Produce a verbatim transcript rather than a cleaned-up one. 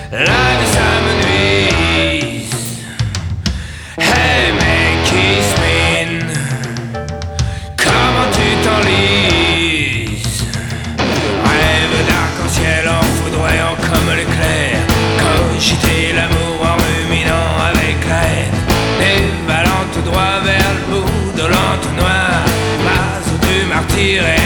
La vie ça me nuise. Hey mec, kiss me. Comment tu t'enlises? Rêve d'arc-en-ciel en foudroyant comme l'éclair. Cogiter l'amour en ruminant avec la haine. Dévalant tout droit vers le bout de l'entonnoir. Pas où tu martyrais.